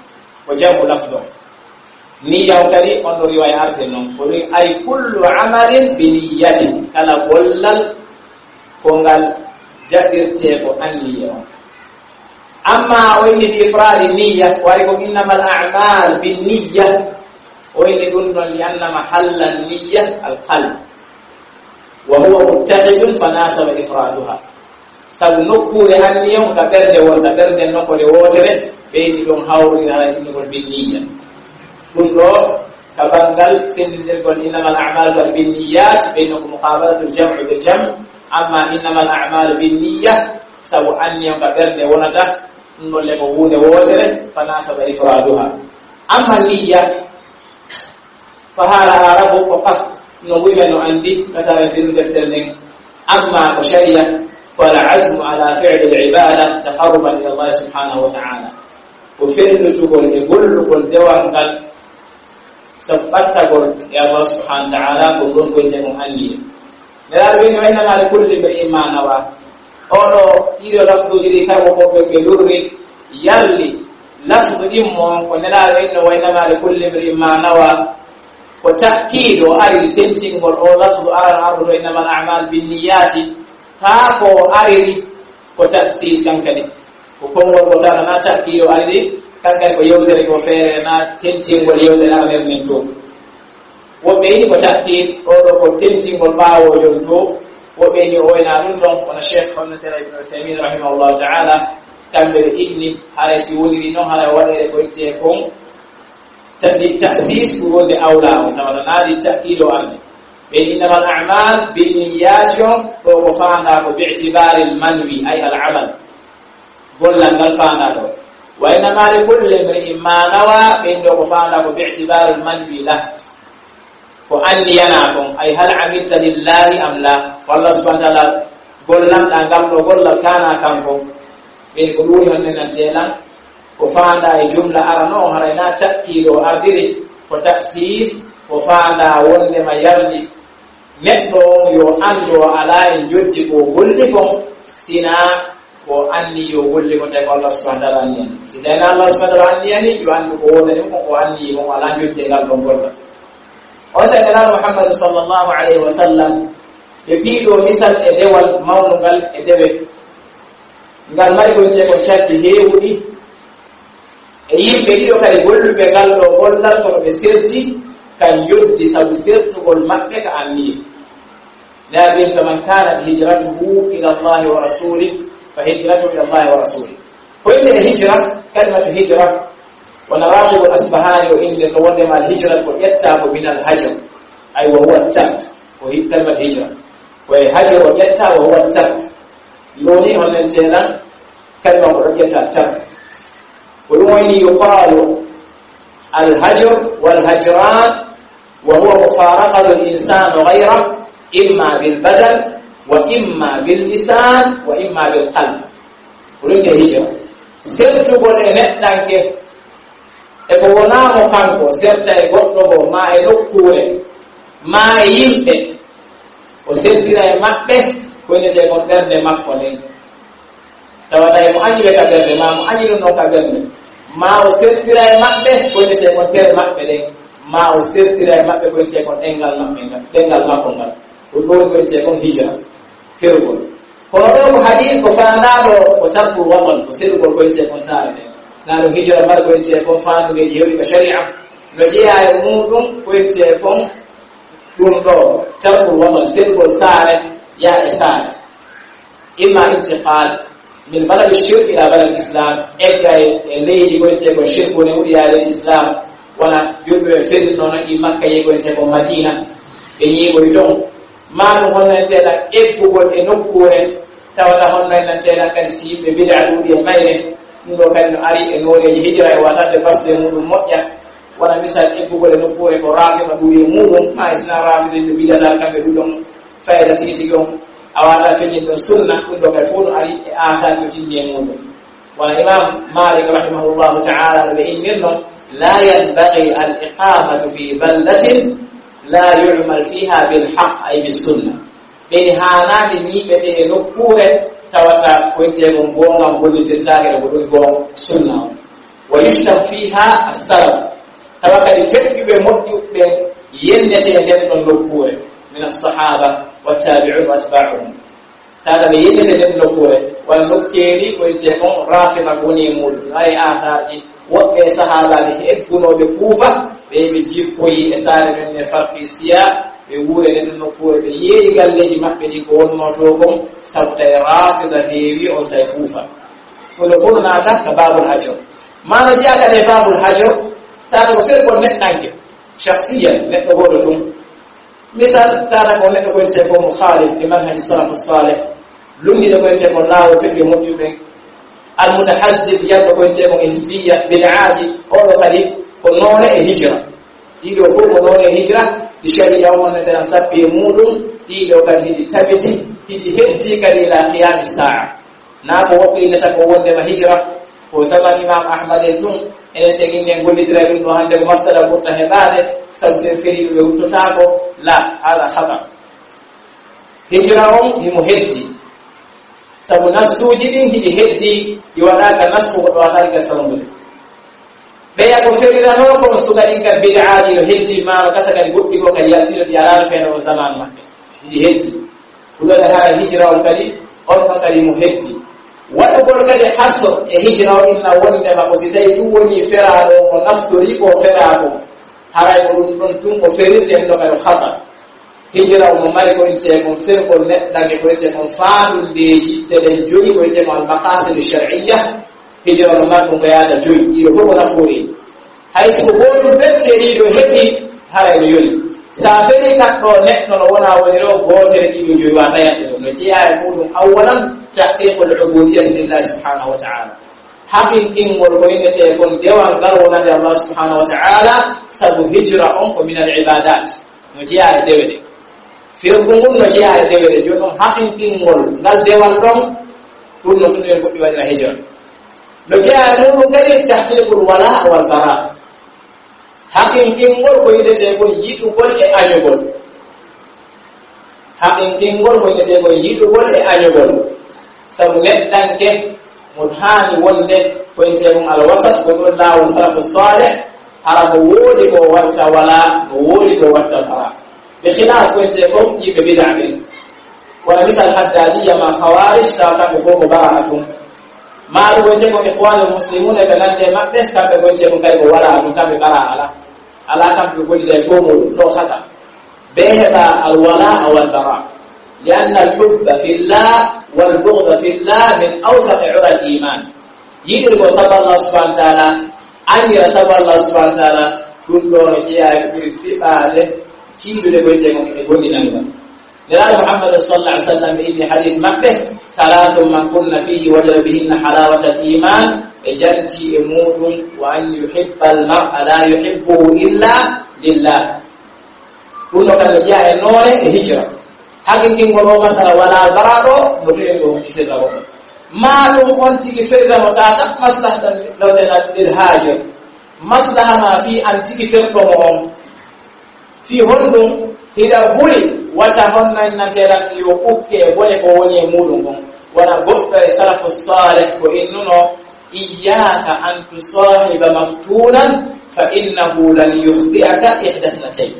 وجمع لفظ نية وكري أن رواية أرتنون أي كل عمل بنية كلا بولل كونغال جدير تيكو النية أما وين بإفراد النية ويقول إنما الأعمال بالنية وين دون لأن محل النية القلب وهو متحد فناسب إفرادها سنقول النية كبرد وكبرد نقول ووتر بين دون هاوري على بالنية كله كبنغال سنقول إنما الأعمال بالنيات بينكم مقابلة الجمع بالجمع أما إنما الأعمال بالنية سو أنية كبرد ونتا نقول وود ووتر فناسب إفرادها أما النية فهذا عرب وقصد نقول إنه عندي مثلا في الدفترين أما الشريعة والعزم على فعل العبادة تقربا إلى الله سبحانه وتعالى وفعل تقول يقول دوام قال سبت تقول يا الله سبحانه وتعالى قلون قلتهم أني لذلك إنما لكل امرئ ما نوى أولو إذا لفظ جري كربو بلوري يلي لفظ إمون ونلال وإنما لكل امرئ ما نوى وتأكيد أي تنتين واللفظ أرى الأرض إنما الأعمال بالنيات kako ariri ko taksis kankane ko kongol ko tata na takkiyo ariri kankane ko yewtere ko feere na tentingol yewtere na mer men to wobe ni ko takkid o do ko tentingol baawo yon to wobe ni o ina dum don ko na Sheikh Ibn Taymiyyah rahimahullah ta'ala kambe inni harasi woni no hala wale ko tie kon tabi taksis ko de awla o tawala na di takkido arni إنما الأعمال بالنيات وفانا باعتبار المنوي أي العمل قلنا نلفانا وإنما لكل امرئ ما نوى بإنه وفانا باعتبار المنوي له وأني يناكم أي هل عملت لله أم لا والله سبحانه وتعالى قلنا نقبل قلنا كان كمكم بين قلوه أننا تيلا وفانا جملة أرنوها لنا تأكيد وأردري وتأسيس وفانا ونما يرلي neɗɗo yo anndo alaa en joddi ko golli kon sina ko anni yo golli kon tawi ko Allah subhanahu wa ta'ala anni en si tawino Allah subhanahu wa ta'ala anni yani yo anndu ko wonani kon ko anni kon alaa joddi ngal ɗon golla o sayyidina Muhammad sallallahu alayhi wa sallam e piiɗo misal e dewal mawnungal e dewe ngal mari gonte ko caddi heewuɗi e yimɓe ɗiɗo kadi golluɓe ngal ɗo gollal kono ɓe serti kan yoddi sabu sertugol maɓɓe ka anniye lakin faman kanat hijratuhu ila Allah wa rasulih fa hijratuhu ila Allah wa rasulih koyte hijra kalimatu hijra wa naraqib al-asbahani wa inna qawadama al-hijra ko yattabu min al-hajr ay wa huwa at-tark wa hi kalimatu hijra wa hajr wa yattabu wa huwa at-tark loni honen tena kalima ko yatta at-tark wa wani yuqalu al-hajr wal-hajran وهو مفارقة الإنسان غيره إما بالبدن وإما باللسان وإما بالقلب ولنت هجرة سرت قول نتنك ابونا مكانكو سرت يقول ما ينكوه ما يمبه وسرت لا يمكبه كون سيكون درد مكبه توانا يمعني بكبه ما معني لنو كبه ما وسرت لا يمكبه كون سيكون درد مكبه ma o sertira mabbe ko te kon engal mabbe dengal makko ngal o do ko te kon hijra fergol ko do hadith ko faandado ko tarku watan ko sergol ko te kon saare na do hijra bar ko te kon faandu de yewi ko sharia no jeya e mudum ko te kon dum do tarku watan sergol saare ya e saare imma intiqal min balad ash-shirk ila balad al-islam egay e leydi ko te ko shirku ne wuri ya al-islam wala jumbe feri nono i makka yego en ko madina be yego ton manu hono tela ebbugol e nokkure tawata hono en tela kan si be bid'a dudi e mayre ndo kan ari e noreji hijra e wala de basde mudum mojja wala misal ebbugol e nokkure ko rafi ma dudi mudum ma isna rafi de bid'a dal kambe dudon fayda titi gon awata fenyi do sunna ndo ka fulu ari e ata do tinje mudum wala imam malik rahimahullah ta'ala be inno لا ينبغي الإقامة في بلدة لا يعمل فيها بالحق أي بالسنة بهانا نيبة نكورة تواتا كنت يقوم بوما بولي تتاكر بولي بوم سنة ويشتم فيها السلف توكل الفقه بمدد ينتي ندن نكور من الصحابة والتابعون واتباعهم هذا ينتي ندن نكور والمكيري ويتمون رافضة بني مول أي آثار وقت الصحابة يكونوا بكوفة بيجيبوا إسار من فرق السياق يقول ندن نكور ييجال لي ما بيكون موجودهم سبت رافضة هيوي أو سيكوفة ونقول نعتقد باب الحجر ما نجي على باب الحجر تعرف فرق نتنجم شخصيا نتقولهم مثال تعرف نتقول سيكون مخالف لمنهج السلف الصالح لوني نقول سيكون لا وفكر مجرم المتحزب يقول سيكون حزبية بالعادي أو قريب ونون الهجرة إذا فوق نون الهجرة لشيء يوم نتنسب بمودم إذا كان هذه تبتي هذه كريلا قيام الساعة نابو وقت نتقول لما هجرة وسمى الإمام أحمد التون ene segin ne gollitira dum do hande masala burta hebade sabsen feri be wutotako la ala khata hijra on ni muheddi sabu nasuji din hidi heddi yiwadaka nasu ko halika sawmul be ya ko ferira no ko sugadin ka bid'a di heddi ma kasaka di goddi ko kali yatiro di ala fe no zaman ma hidi heddi kulo da ha hijra on kali on ma kali muheddi wala bol kadi hasso e hijra inna wonde ma ko sitay tu woni ferado ko naftori ko ferado haray ko dum tun ko feriti en do kay khata hijra mo mari ko inte ko fer ko net dange ko inte ko faadu deji tele joyi ko inte al maqasid al shar'iyya hijra mo ma ko yaada joyi iro fo naftori hay ko goto bette do hebi haray no yoni sa feri katto net no wona woniro gotere dido joyi wa tayade no tiya e mudum awalan تحقيق العبودية لله سبحانه وتعالى حقيقة والبين يكون ديوان قالوا نبي الله سبحانه وتعالى سبب هجرة من العبادات مجيء الدولة في القمون مجيء الدولة يقولون حقيقة قال ديوان قوم كل نقطة يقول بوجه الهجرة مجيء النور كذي تحقيق الولاء والبراء حقيقة والبين يكون يقول أيقول حقيقة والبين يكون يقول أيقول sabu neddanke mon haani wonde ko enteɗum alwasat ko ɗon laawol salafu salih hara mo woodi ko watta wala mo woodi ko watta bara ɓe khilaf ko ente ko yimɓe bida ɓen wona misal haddadiya ma khawarij taw kamɓe fof ko bara'atum maaɗu ko ente ko ihwanul muslimuna ɓe nande maɓɓe kamɓe ko ente ko kay ko wala ɗum kamɓe bara ala kamɓe gollida e fof muɗum ɗo hata ɓe heɓa alwala wal bara لأن الحب في الله والبغض في الله من أوثق عرى الإيمان يدرك صبر الله سبحانه وتعالى أن يصبر الله سبحانه وتعالى كل رجاء في بعده تيجي لبيتهم يقول لنا لأن محمد صلى الله عليه وسلم في حديث مكة ثلاث من كنا فيه وجد بهن حلاوة الإيمان جنتي أمود وأن يحب المرء لا يحبه إلا لله كل من جاء النور هجرة hakikin gono masala wala barado no feedo isela ko malum on tigi ferda motata maslahatan lawdana lil hajir maslaha ma fi an tigi ferdo mo fi hondum ila buri wata honna natera yo ukke bole ko woni mudum ko wana goddo salafus salih ko innuno iyyaka an tusahiba maftunan fa innahu lan yukhti'aka ihdathnatayn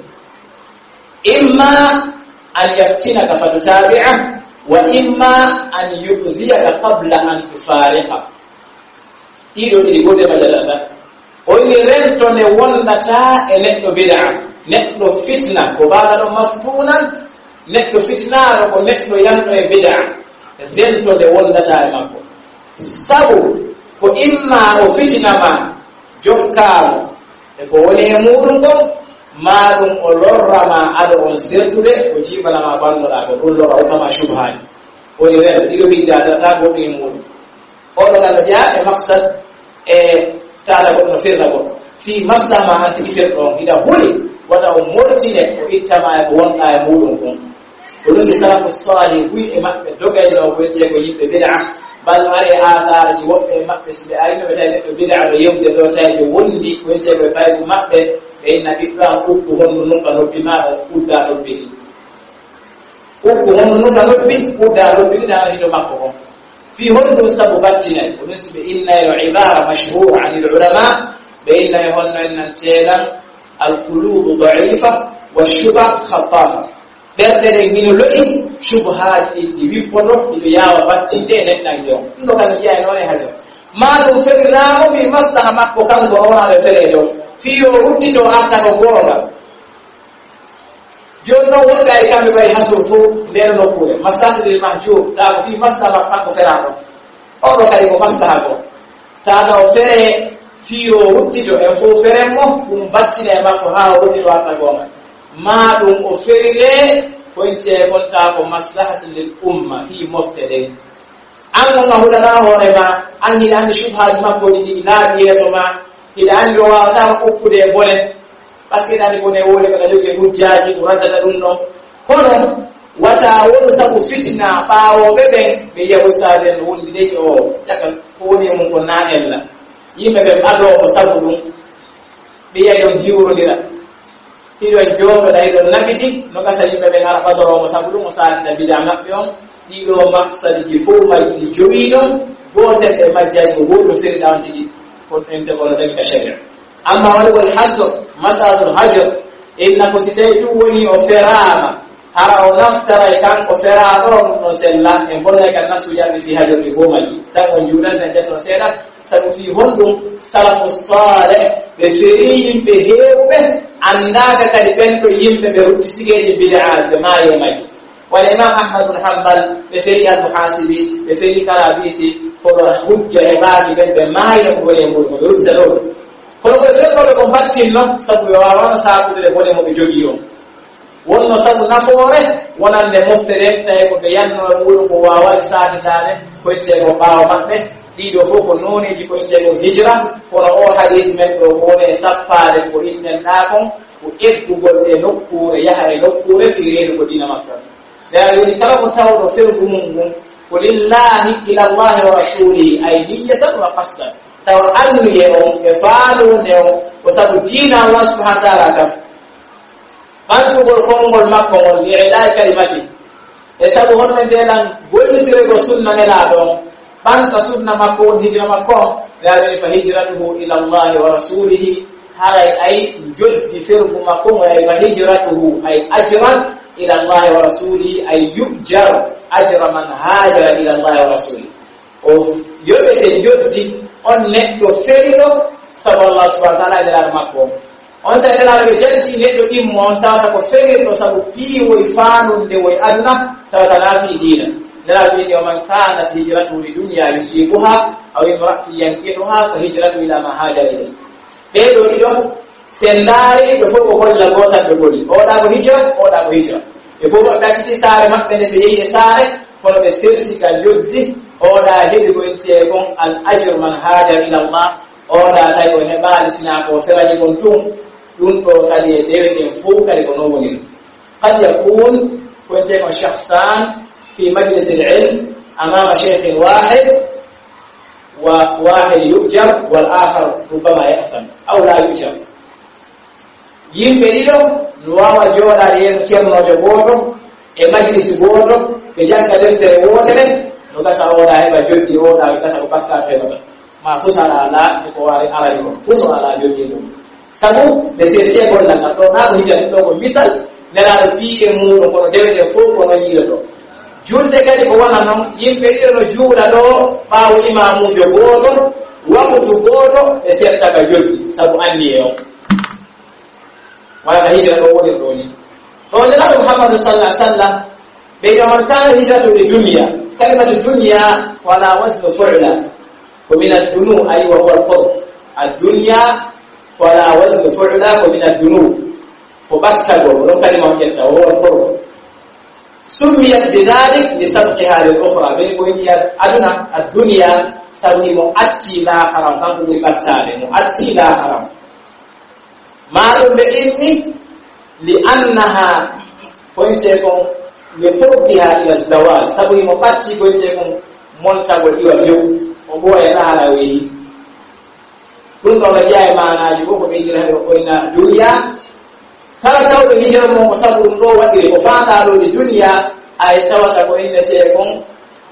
imma أن يفتنك فتتابعه وإما أن يؤذيك قبل أن تفارقه إيرو إلي قد مجالتا وإن رنتو نوانتا نتو بدعا نتو فتنة وبعد مفتونا نتو فتنة ونتو ينتو بدعا رنتو نوانتا مكو سبو وإما فتنة ما جوكار وني مورنكو malum o lorrama ado on sertude o jibala ma bannoda ko dum lorra o ma shubhani o yere digo bi dada ta go ni mul o do la dia e maqsad e tala ko no firna ko fi maslaha ma anti firdo ida huli wata o mortine o ittama e wonta e mudum ko dum si salafu salih wi e mabbe dogay no ko je ko yimbe bid'a bal mari athar di wobbe mabbe sibe ayno be tay be bid'a do yewde do tay be wondi ko je ko bay mabbe e nabi ba ko hono non ka robbi ma udda robbi ko hono non ka robbi udda robbi da ni to makko ko في هن سببتنا ونسبة إن العبارة مشهورة عن العلماء بأن هن إن القلوب ضعيفة والشبه خطافة berde ngino lo'i shubhaati di wipono di yawa batti de nen na yo ndo kan ya no ne hajo ma do ferramo fi maslaha makko kan go ona le feredo fi yo ruttito aka go gona jonno wonga e kambe bay hasrufu der no pure maslaha del mahjub ta fi maslaha makko ferado o do kali go maslaha go ta do fere fi yo ruttito e fo feremo dum batti ne makko ha ruttito aka gona ma dum o ferire pointe konta ko maslahatul lil umma fi muftadin an ma hudana hore ma an hidan shubha makko di laadi yeso ma hidan yo wa ta ko kude bole paske dani ko ne wole kada joge hujjaji ko radda dum no kono wata wonu sabu fitna baawo bebe be ya ustaden wondi de o daga ko ne mun ko na ella yimbe be ado ko sabu dum be ya don hiwro dira tido jogo dai don nabiti no ka sayi be ngara fadoro mo sabudu mo sa na bidama bion dido maksadi ji fu ma ji jowido bote be majjas ko wodo feri down ji ko ende ko da ka sharia amma wal wal hasr masalul hajr inna ko sitaytu woni o ferama hara o naftara kan ko ferado no sella e bolla kan nasu yadi fi hajr li fumali tan on judas na jetto seda sabu fi hondum salafus salih be feriyin be hewbe andaka kadi bento yimbe be rutti sigeji bid'a be maye mai wala imam ahmad bin hanbal be feri al-muhasibi be feri karabisi ko hujja e baati be maye ko wala mo be rutti do ko fero ko battinno sabu yawana saabu de ko mo be jogiyo wonno sabu nafoore wonande moftere tay ko be yanno wuro ko waawal saakitaane ko te ko baawo mabbe dido foko noneji ko tego hijra kono o hadith men do wone sappade ko innen daakon ko eddugol e nokkure yaha e nokkure fireede ko dina makka dali kala ko tawdo ferdu mum ko lillahi ila allah wa rasulihi ay niyatan wa qasdan taw anniye on e faalu ne o ko sabu dina allah subhanahu wa ta'ala kam bandugol kongol makko ngol li ilay kalimati e sabu hon men delan gollitire go sunna nela don banta sunna makko hijra makko dali fa hijratuhu ila Allah wa rasulihi haray ay joddi ferbu makko ay fa hijratuhu ay ajran ila Allah wa rasulihi ay yujar ajra man hajara ila Allah wa rasulihi o yobete joddi on neddo ferido sabu Allah subhanahu wa ta'ala dal makko on sa dal be janti neddo immo on tawta ko ferido sabu piwo ifanu de way aduna tawta nafi dina dalabi man kanat hijratu li dunya yusibuha aw imra'ati yankihuha fa hijratu ila ma hajara ilayhi be do ido sendari be fo ko holla gota be goli o da ko hijra e fo ko gati sare mabbe ne be yeye sare ko be serti ka joddi o da hebi ko ente kon al ajr man hajara ila Allah o da tay ko hebali sina ko feraji kon tum dun to kali e dewe den fo kali ko no woni qad yakun ko ente ko shakhsan في مجلس العلم أمام شيخ واحد وواحد يؤجر والآخر ربما يأثم أو لا يؤجر يمبريلو نواوا جولا ريال كيرنو جبورو مجلس بورو بجانك دفتر ووترن نكسا أولا هبا جودي أولا نكسا بكا فيبا ما فسر على نكواري على فسر على جودي سبو بسيرتي يقول لك نحن هجر نتوقع مثال نرى في أمور ونقول دفتر فوق ونجيرو julde kadi ko wana non yimbe irno juula do baawo imamu be goto wamutu goto e serta ka joddi sabu anni e on wala hijra do woni do ni to ni nabi muhammad sallallahu alaihi wasallam be man kana hijratu li dunya kalimatu dunya wala wazn fu'la wa min ad-dunu ay wa huwa al-qurb ad-dunya wala wazn fu'la wa min ad-dunu ko battago non kalima ketta wa huwa al-qurb سميت بذلك لسبقها للأخرى بيقول هي أدنى الدنيا سوي مؤتي لا حرام تنقل بطالة مؤتي لا حرام معلوم بإني لأنها كنتكم لقربها إلى الزوال سوي مؤتي كنتكم منتقل إلى جو وهو ينال ويه كنت رجاء معنا جبوك بيجرها لقوينا دنيا kala tawdo hijra mo sabu ndo wadire ko faata do di dunya ay tawata ko inde te kon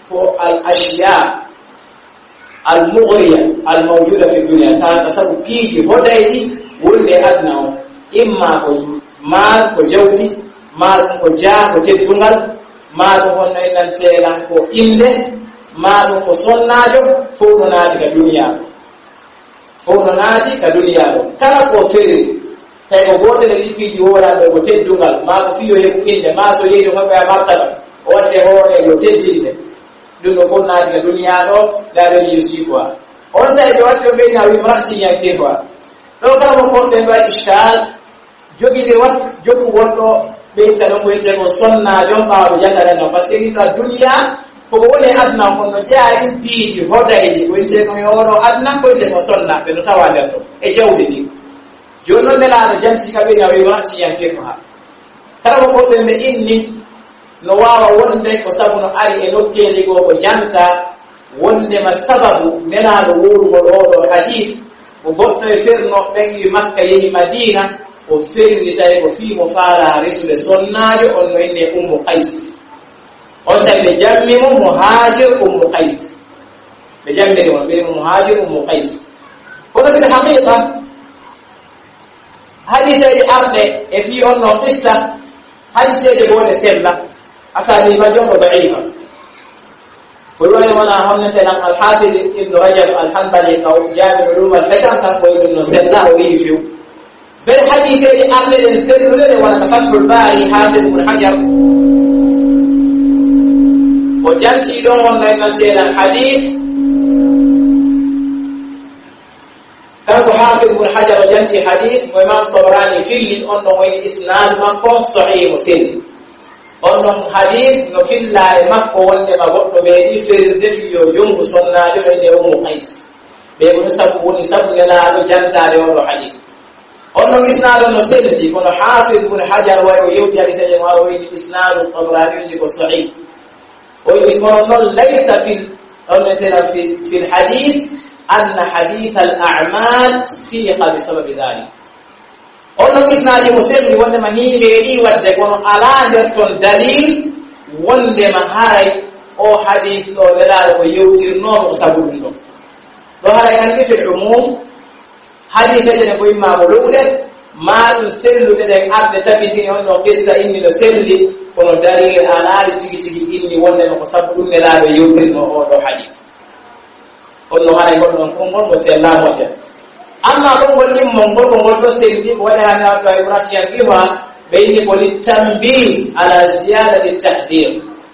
الأشياء المغرية الموجودة في الدنيا كانت تسبب كيدي هدايدي واللي أدنى إما مال وجودي مال وجاه وتدنغل مال ونين تيلان وإنه مال وصناجو فونناجي كدنيا فونناجي كدنيا كلا كوفيري تايو غوتل ليبيدي ولا وتدنغل مال فيو يبو إنه ما سو يدو مبا مرتبا wote hore yotentite duno fonna diga dunya do dare ni yusibwa on sai do wato be na wi marati yanke ba do kala mo ko be ba ishal jogi de wat jogu woto be tan ko yete ko sonna jom ba do jatare no parce que ta dunya ko woni adna ko no jaari biidi hodaydi ko yete ko yoro adna ko yete ko sonna be no tawade to e jawdi di jono ne la janti ka be na wi marati yanke ko ha kala mo ko be inni no wawa wonde ko sabu no ari e nokkeli go ko janta wonde ma sababu melado wurugo do hadith o goddo e ferno bengi makka yehi madina o ferni tay ko fi mo fara rasul sonnajo on no enne ummu qais o sai be jammi mo muhajir ummu qais be jammi mo be muhajir ummu qais ko da bil haqiqa hadith ay arde e fi on no qissa hadith de bone sella أساليب جمع ضعيفة ولولا وانا همنا الحافظ ابن رجب الحنبلي أو جامع علوم الحكم تقول إنه سنة ويفيو بالحديث أهل السر لنا وانا فتح الباري حافظ ابن حجر وجنسي لون وانا يمثل الحديث كان حافظ ابن حجر وجنسي حديث وإمام طبراني في اللي أنه وين إسناد مقام صحيح مسلم onon hadith no filla e makko wonde ma goddo be di firde fiyo jongu sonnaade e ummu qais be ko sabu woni sabu ngala do jantare o hadith onon isnadu no seldi kono hafiz ibn hajar wa yewti hadith e ma o yi isnadu tabrani ko sahih o yi kono laysa fil onetena fi al hadith anna hadith al a'mal siqa bi sababi dhalik ono isnaaji muselmi wonde ma hiinde e wadde kono ala nder ton dalil wonde ma haray o hadith do welaade ko yewtirnoomo ko sabu ɗum ɗon ɗo haray andi fi umum hadithaje ne ko imma ko lowde ma ɗum sellude ɗen arde tabitini on ɗo qissa inni no selli kono dalil alaali tigi tigi inni wonde ma ko sabu ɗum welaade yewtirno o ɗo hadith on no haray goɗɗo ɗon konngol mo sellamoƴƴa amma ko woni mongol ko ngol do selbi wala hana to ibrati yangiwa bayni ko litambi ala ziyadati tahdhir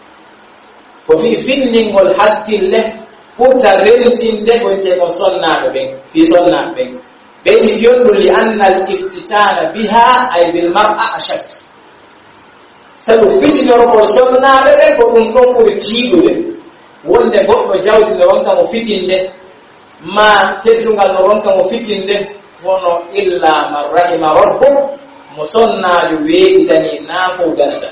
ko fi finning wal haqqi le puta reltinde ko te ko sonna be fi sonna be bayni yondu li anna al iftitana biha ay bil mar'a ashad sabu fitino ko sonna be ko dum ko tiidude wonde goddo jawdi no wonka mo fitinde ma teddungal no ronka mo fitinde wono illa man rahima rabbuk musonnaaju weeditani naafo ganata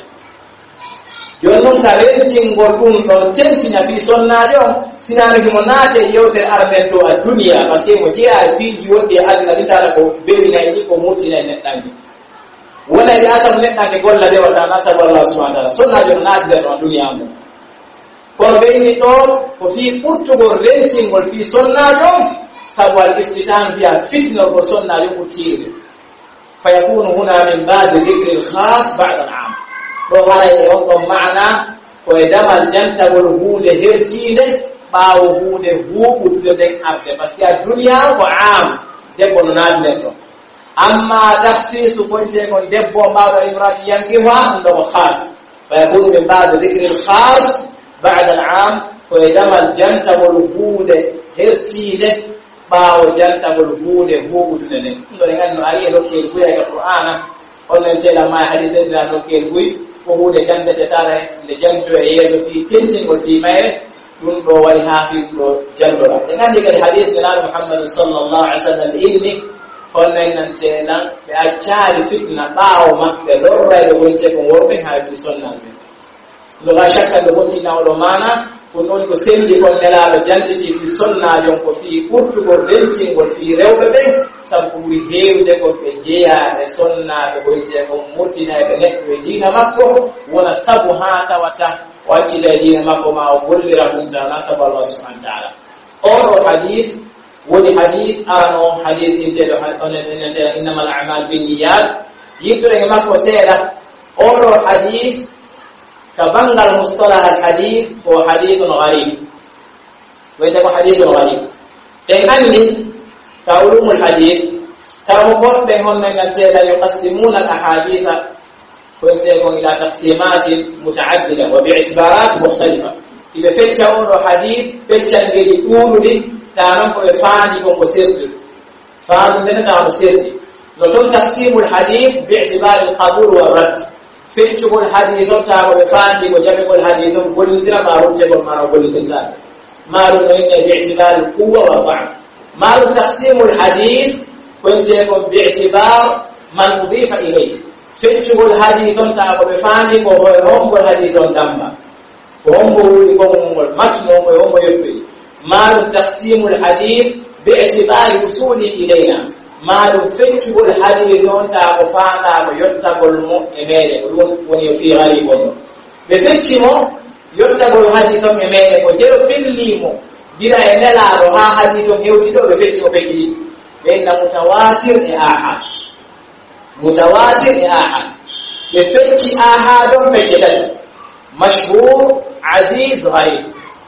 jonnon ka rentingol ɗum ɗon tentina fi sonnaajo on sinanaki mo naate yewtere armen to a duniya par ce que mo jeeya piiji wonɗi e aduna litata ko beerinayi ni ko murtinayi neɗɗanke wonayde asabu neɗɗanke golla dewata nasabu allah subahana taala sonnaajo no naati nder ɗon duniya mo kono ɓeyni ɗon ko fii ɓurtugol rentingol fii sonnaajo sabu al iftitan biya fitnorgol sonnaajo ɓurtiirde fa yakunu huna min badi dicre l khas bada al am ɗo haray e on ɗon maana koye damal jantagol huunde hertiinde ɓaawo huunde huuɓutude nden arde par ce que a duniya ko am debbo no naati nden ɗon amma taksisu koyte kon debbo mbawɗo imrati yangiwa ɗum ɗo ko khas fa yakunu min badi dicre l khas بعد العام ويدم الجنة والهود هرتيله باو جنة والهود هود لين لو أنه أيه لوكي الكوي القرآن قلنا نتلا ما حديثنا لوكي الكوي وهود جنة ترى لجنة يسوع في تنتين وفي ماء ينبو والحافظ جنبلا لكن ذكر الحديث من محمد صلى الله عليه وسلم إني قلنا إن نتلا بأشار فتنة باو مكة لورا لونتكم وربها في سنة la shakka do hotina o mana ko non ko sendi ko nelaaɓe jantiti fi sonnajon ko fi ɓurtugol rentingol fi rewɓe ɓe sabu ɓuri heewde ko ɓe jeeya e sonnaaɓe koyte ko murtinaɓe neɗɗo e diina makko wona sabu haa tawata وأتي الذين مقوما وكل رحمة نسب الله سبحانه وتعالى أولو حديث ولي حديث أرنو حديث إنما الأعمال بالنيات يقول مقو سيدة أولو حديث كبنغ المصطلح الحديث هو حديث غريب ويتبع حديث غريب لأنني كعلوم الحديث كرمقون بينهم من الجيلة يقسمون الأحاديث ويتبعون إلى تقسيمات متعددة وباعتبارات مختلفة إذا فتشون حديث فتشن يقولوا لي تعلمكم يفعلكم وسيرتي فعلوا لنا وسيرتي نتم تقسيم الحديث باعتبار القبول والرد فتشوا الحديث تعالوا يفعلكم وجمعوا الحديث كل ترى ما رتبوا ما رقول الإنسان ما رأينا باعتبار القوة والضعف ما تقسيم الحديث كنت يكون باعتبار من أضيف إليه فتشوا الحديث تعالوا يفعلكم وهم الحديث دمّا وهم يقومون المتن وهم يقبل ما تقسيم الحديث باعتبار وصوله إلينا ما تفتشوا الحديث تعرفانا ويتقوا المؤمنين ونفي غريب بفتشوا يتقوا الحديث المؤمنين وجلوا في الليم دينا ينلا روها حديث يوتيدوا بفتشوا بكلي لأن متواتر أحد بفتش أحد بكلته مشهور عزيز غريب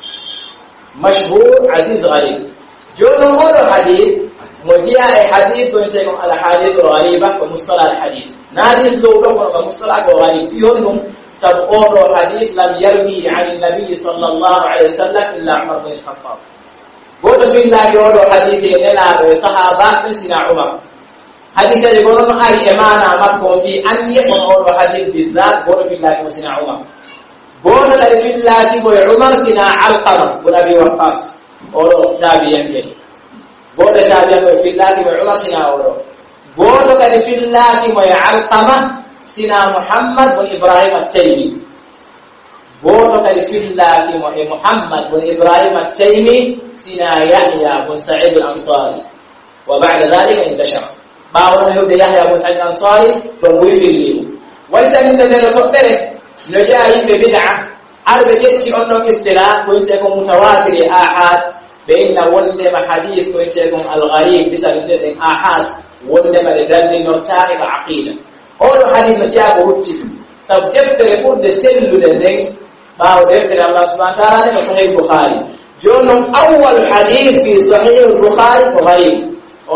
جمهور الحديث مجيء حديث وينتهي على حديث غريبة ومصطلح الحديث نادي اللغة ومصطلح غريب فيهم سبقون الحديث لم يروي عن النبي صلى الله عليه وسلم إلا عمر بن الخطاب قلت في الله يقول حديث إلى صحابة من سنة عمر حديث يقولون أي إمانا مكون في أن يقول حديث بالذات قلت في الله سنة عمر قول في الله بوي عمر سنا علقمة بن أبي وقاص أولو تابعين كي قول تابعين في الله بوي عمر سنا أولو قول في الله بوي علقمة سنا محمد بن إبراهيم التيمي قول في الله بوي محمد بن إبراهيم التيمي سنا يحيى بن سعيد الأنصاري وبعد ذلك انتشر باون يبدأ يحيى بن سعيد الأنصاري بن في الليل ولذا من ذلك تقبله نجاهي ببدعة عرب جدتي أنه استلاء وينتكم متواتر آحاد بإن ولدم حديث وينتكم الغريب بسبب ذلك آحاد ولدم لذلك نرتاق عقيدة أول حديث مجاب رتب سب دفتر يقول لسل لذلك باو دفتر الله سبحانه وتعالى في صحيح البخاري جونهم أول حديث في صحيح البخاري وغريب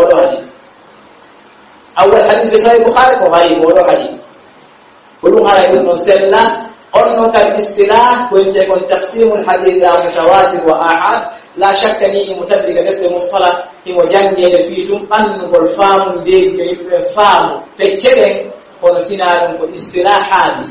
أول حديث في صحيح البخاري وغريب أول حديث كلهم على ابن سلة أنه كالاستلاح كنت يكون تقسيم الحديث إلى متواتر وآحاد لا شك أني متدرك مثل مصطلح هو جنجي فيتم أنه الفام ديك فام فتشرين ونسينا الاستلاح حادث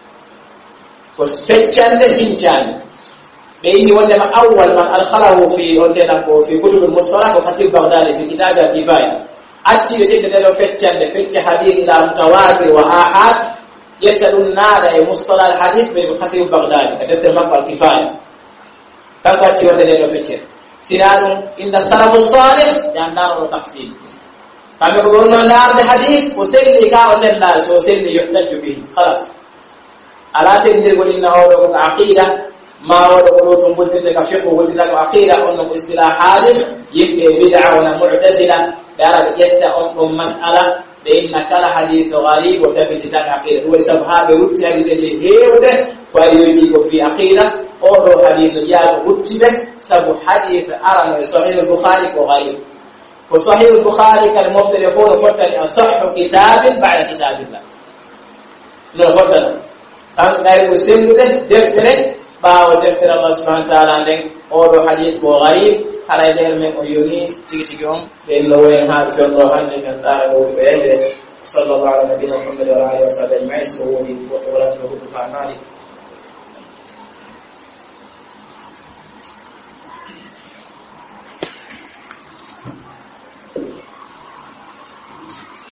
وفتشان لسنشان بإني وندم أول من أدخله في كتب المصطلح وخطيب بغدادي في كتاب الكفاية أتي لجد له فتش حديث إلى متواتر وآحاد يتلون نادى مصطلح الحديث بخطيب بغدادي كدفتر مقبل الكفاية فقط ودليل فتر سنان إن السلف الصالح لأنه تقسيم كما يقولون أن هذا الحديث وسلي كأسلال وسلي يحتج به خلاص على سبيل يقول إنه هو عقيدة ما هو يقولون قلت لك فقه وقلت لك عقيدة أنه اصطلاح حادث يبقى بدعة ولا معتزلة يرى يتأمم مسألة لأن كان حديث غريب وتبت عقيدة هو سبها برتها لسلي هيوده ويجيب في عقيدة أولو حديث جاء رتبه سب حديث أرى صحيح البخاري وغيره وصحيح البخاري كان مختلفون فتن أصح كتاب بعد كتاب الله نفتن كان غير مسلم دفتر باو دفتر الله سبحانه وتعالى أولو حديث وغير على يدير من أيوني تيجيهم لأنه هذا في الله أن ينتهي بيده صلى الله على نبينا محمد وعلى آله وصحبه أجمعين سووا وقولته كفى مالك